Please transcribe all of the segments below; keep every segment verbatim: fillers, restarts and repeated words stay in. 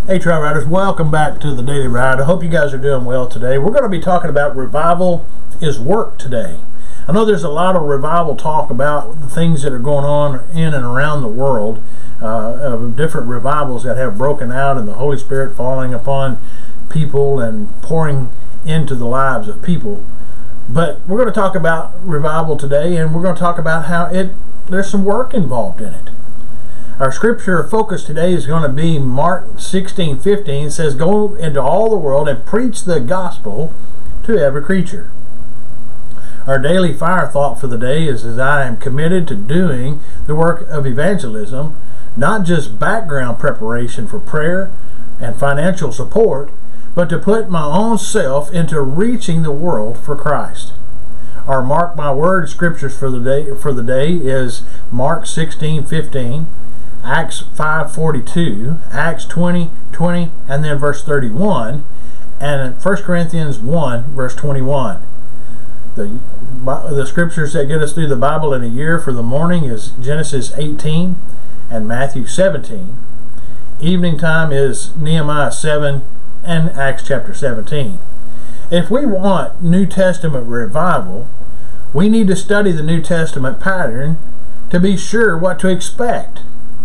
Hey Trail Riders, welcome back to the Daily Ride. I hope you guys are doing well today. We're going to be talking about revival is work today. I know there's a lot of revival talk about the things that are going on in and around the world, uh, of different revivals that have broken out and the Holy Spirit falling upon people and pouring into the lives of people. But we're going to talk about revival today, and we're going to talk about how it there's some work involved in it. Our scripture focus today is going to be Mark sixteen fifteen. It says, "Go into all the world and preach the gospel to every creature." Our daily fire thought for the day is that I am committed to doing the work of evangelism, not just background preparation for prayer and financial support, but to put my own self into reaching the world for Christ. Our mark my word scriptures for the day for the day is Mark sixteen fifteen. Acts five forty-two, Acts twenty twenty, and then verse thirty-one, and First Corinthians one verse twenty-one. The, the scriptures that get us through the Bible in a year for the morning is Genesis eighteen and Matthew seventeen. Evening time is Nehemiah seven and Acts chapter seventeen. If we want New Testament revival, we need to study the New Testament pattern to be sure what to expect.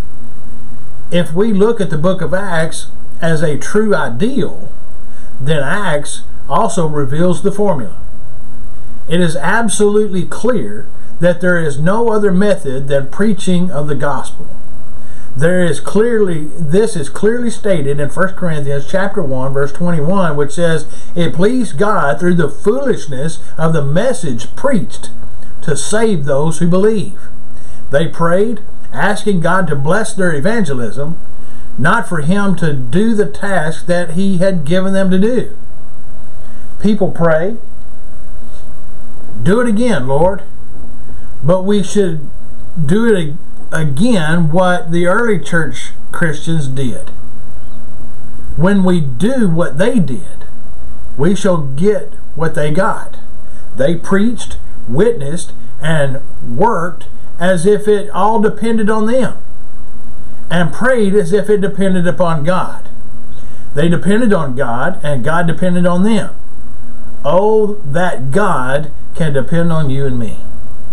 If we look at the book of Acts as a true ideal, then Acts also reveals the formula. It is absolutely clear that there is no other method than preaching of the gospel. There is clearly, this is clearly stated in First Corinthians chapter one, verse twenty-one, which says, "It pleased God through the foolishness of the message preached to save those who believe." They prayed, asking God to bless their evangelism, not for Him to do the task that He had given them to do. People pray, "Do it again, Lord." But we should do it again what the early church Christians did. When we do what they did, we shall get what they got. They preached, witnessed, and worked as if it all depended on them, and prayed as if it depended upon God. They depended on God, and God depended on them. Oh, that God can depend on you and me.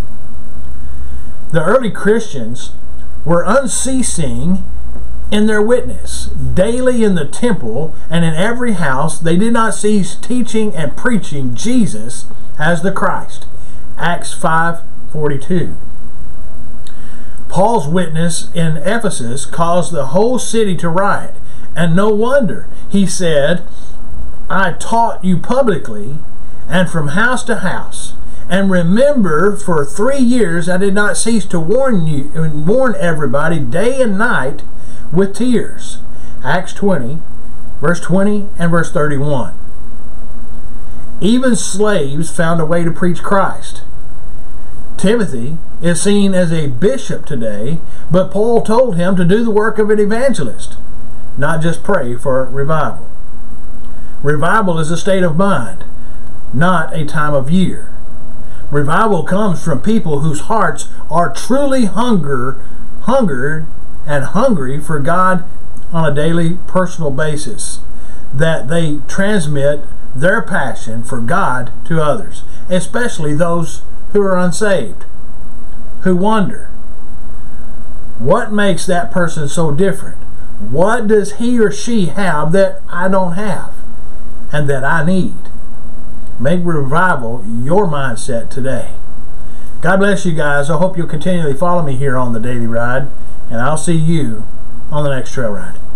The early Christians were unceasing in their witness. Daily in the temple and in every house, they did not cease teaching and preaching Jesus as the Christ. Acts five forty-two. Paul's witness in Ephesus caused the whole city to riot, and no wonder. He said, "I taught you publicly and from house to house, and remember, for three years I did not cease to warn you and warn everybody day and night with tears." Acts twenty, verse twenty and verse thirty-one. Even slaves found a way to preach Christ. Timothy is seen as a bishop today, but Paul told him to do the work of an evangelist, not just pray for revival. Revival is a state of mind, not a time of year. Revival comes from people whose hearts are truly hunger, hungered and hungry for God on a daily personal basis, that they transmit their passion for God to others, especially those who are unsaved, who wonder, what makes that person so different? What does he or she have that I don't have and that I need? Make revival your mindset today. God bless you guys. I hope you'll continually follow me here on the Daily Ride, and I'll see you on the next trail ride.